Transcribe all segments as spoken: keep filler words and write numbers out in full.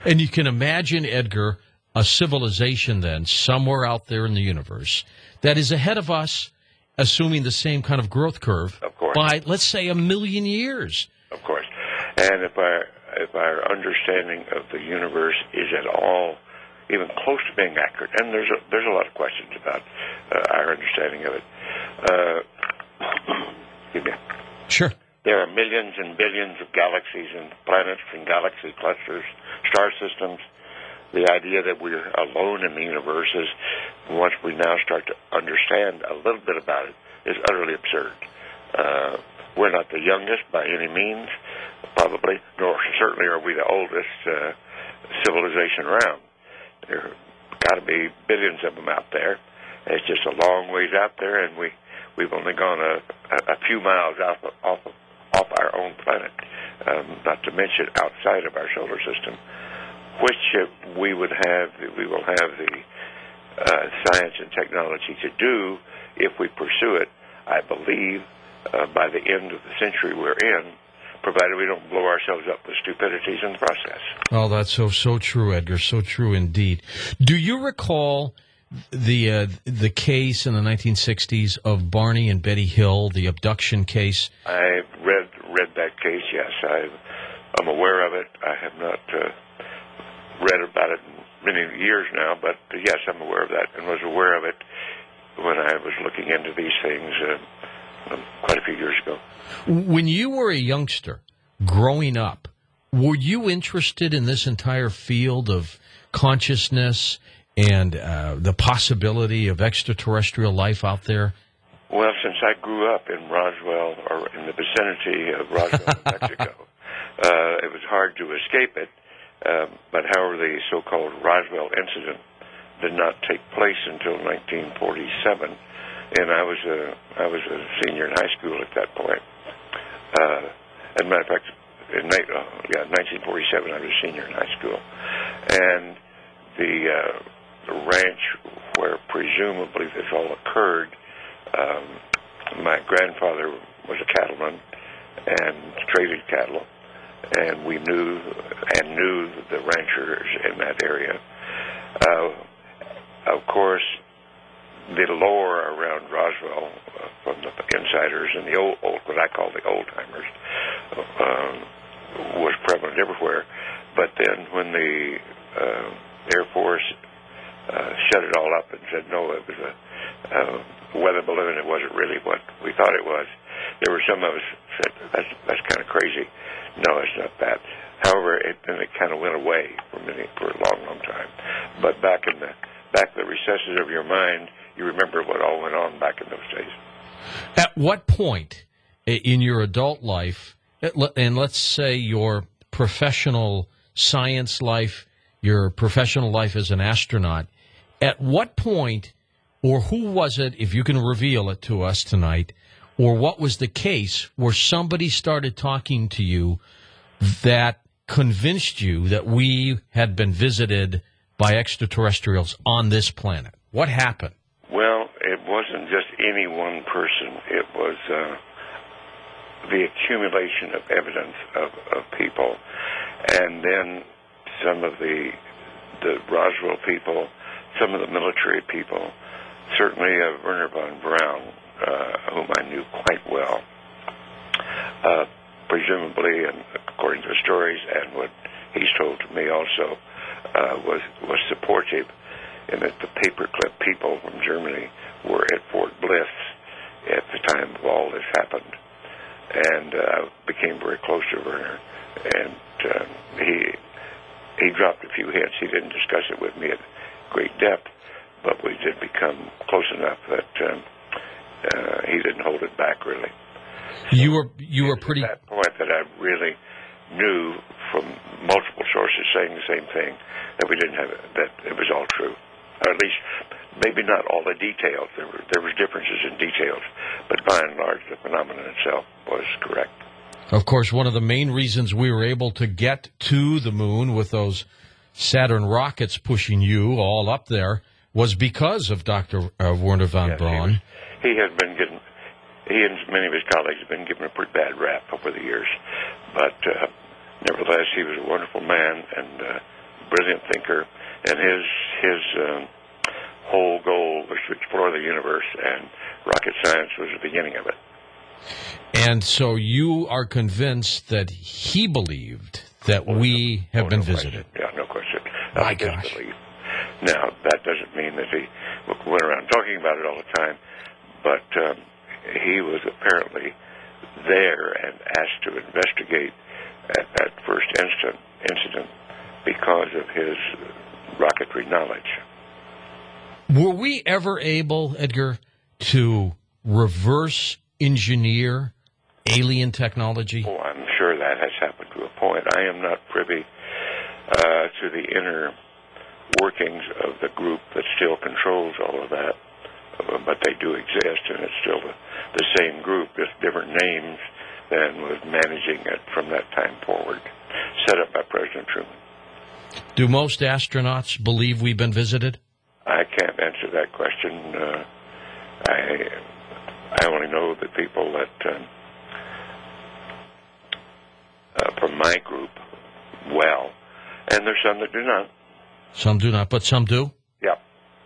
And you can imagine, Edgar, a civilization then somewhere out there in the universe that is ahead of us, assuming the same kind of growth curve, of course, by, let's say, a million years. Of course. And if our, if our understanding of the universe is at all even close to being accurate, and there's a, there's a lot of questions about uh, our understanding of it. Uh, excuse me. Sure. There are millions and billions of galaxies and planets and galaxy clusters, star systems. The idea that we're alone in the universe is, once we now start to understand a little bit about it, is utterly absurd. Uh, we're not the youngest by any means, probably, nor certainly are we the oldest uh, civilization around. There got to be billions of them out there. It's just a long ways out there, and we, we've only gone a, a few miles off, off, off our own planet, um, not to mention outside of our solar system, which uh, we would have, we will have the uh, science and technology to do if we pursue it, I believe, uh, by the end of the century we're in, provided we don't blow ourselves up with stupidities in the process. Oh, that's so so true, Edgar. So true indeed. Do you recall the uh, the case in the nineteen sixties of Barney and Betty Hill, the abduction case? I read read that case. Yes, I, I'm aware of it. I have not uh, read about it in many years now, but uh, yes, I'm aware of that, and was aware of it when I was looking into these things uh, quite a few years ago. When you were a youngster, growing up, were you interested in this entire field of consciousness and uh, the possibility of extraterrestrial life out there? Well, since I grew up in Roswell, or in the vicinity of Roswell, Mexico, uh, it was hard to escape it. Um, but however, the so-called Roswell incident did not take place until nineteen forty-seven, and I was a I was a senior in high school at that point. Uh, as a matter of fact, in uh, yeah, nineteen forty-seven, I was a senior in high school, and the, uh, the ranch where presumably this all occurred, um, my grandfather was a cattleman and traded cattle, and we knew and knew the ranchers in that area. Uh, of course, the lore around Roswell uh, from the insiders and the old, old, what I call the old-timers, um, was prevalent everywhere. But then when the uh, Air Force uh, shut it all up and said, no, it was a uh, weather balloon, it wasn't really what we thought it was, there were some of us said, that's, that's kind of crazy. No, it's not that. However, it, then it kind of went away for, many, for a long, long time. But back in the back in the recesses of your mind, you remember what all went on back in those days. At what point in your adult life, and let's say your professional science life, your professional life as an astronaut, at what point, or who was it, if you can reveal it to us tonight, or what was the case where somebody started talking to you that convinced you that we had been visited by extraterrestrials on this planet? What happened? Well, it wasn't just any one person. It was uh, the accumulation of evidence of, of people. And then some of the, the Roswell people, some of the military people, certainly uh, Werner von Braun, uh, whom I knew quite well, uh, presumably, and according to the stories and what he's told to me also, uh, was, was supportive in that the paperclip people from Germany were at Fort Bliss at the time of all this happened, and uh, became very close to Werner. And uh, he he dropped a few hints. He didn't discuss it with me at great depth, but we did become close enough that um, uh, he didn't hold it back, really. So you were you were pretty at that point that I really knew from multiple sources saying the same thing, that we didn't have it, that it was all true. Or at least, maybe not all the details. There were there was differences in details, but by and large, the phenomenon itself was correct. Of course, one of the main reasons we were able to get to the moon with those Saturn rockets pushing you all up there was because of Doctor Uh, Werner von yes, Braun. He, was, he has been getting, he and many of his colleagues have been given a pretty bad rap over the years, but uh, nevertheless, he was a wonderful man and uh, brilliant thinker, and his his um, whole goal was to explore the universe, and rocket science was the beginning of it. And so you are convinced that he believed that Oh, we no, have oh, been no visited. Question. Yeah, no question. My That's his gosh. belief. Now, that doesn't mean that he went around talking about it all the time, but um, he was apparently there and asked to investigate at that first instant, incident because of his rocketry knowledge. Were we ever able, Edgar, to reverse engineer alien technology? Oh, I'm sure that has happened to a point. I am not privy uh, to the inner workings of the group that still controls all of that, uh, but they do exist, and it's still the, the same group, just different names than was managing it from that time forward, set up by President Truman. Do most astronauts believe we've been visited? I can't answer that question. Uh, I I only know the people that, um, uh, from my group, well, and there's some that do not. Some do not, but some do? Yep.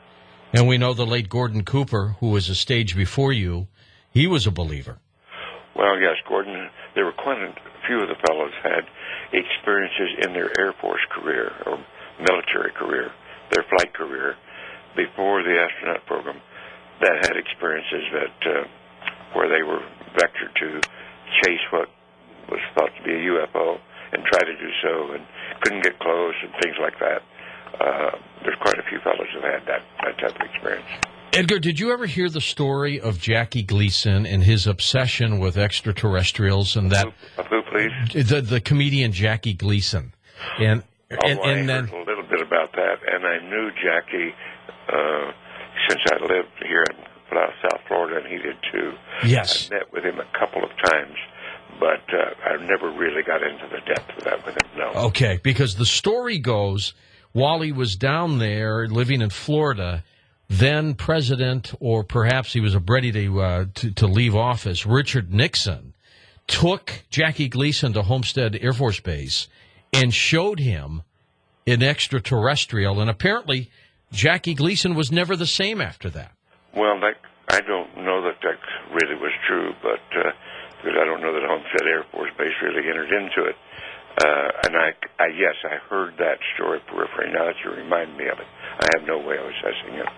And we know the late Gordon Cooper, who was a stage before you, he was a believer. Well, yes, Gordon, there were quite a few of the fellows had experiences in their Air Force career or military career, their flight career, before the astronaut program, that had experiences that uh, where they were vectored to chase what was thought to be a U F O and try to do so and couldn't get close and things like that. Uh, there's quite a few fellows who had that, that type of experience. Edgar, did you ever hear the story of Jackie Gleason and his obsession with extraterrestrials and that? Of who, please? The, the comedian Jackie Gleason. And, oh, and, I and heard then, a little bit about that, and I knew Jackie uh, since I lived here in South Florida, and he did too. yes. I met with him a couple of times, but uh, I never really got into the depth of that with him, no. Okay, because the story goes, while he was down there living in Florida, then President, or perhaps he was ready to, uh, to, to leave office, Richard Nixon, took Jackie Gleason to Homestead Air Force Base and showed him an extraterrestrial, and apparently Jackie Gleason was never the same after that. Well, that, I don't know that that really was true, but uh, because I don't know that Homestead Air Force Base really entered into it. Uh, and I, I, yes, I heard that story peripherally. Now that you remind me of it, I have no way of assessing it.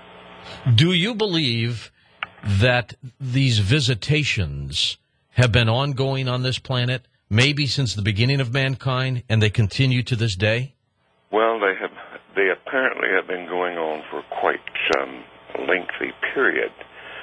Do you believe that these visitations have been ongoing on this planet, maybe since the beginning of mankind, and they continue to this day? Well, they have. They apparently have been going on for quite some lengthy period.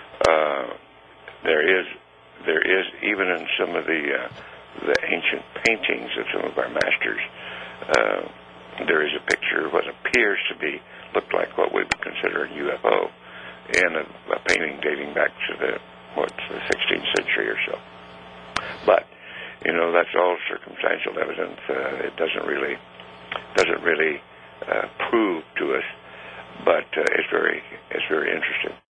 Uh, there is, there is even in some of the uh, the ancient paintings of some of our masters, uh, there is a picture of what appears to be looked like what we would consider a U F O, in a, a painting dating back to the what's the sixteenth century or so. But you know, that's all circumstantial evidence. Uh, it doesn't really doesn't really uh, prove to us, but uh, it's very it's very interesting.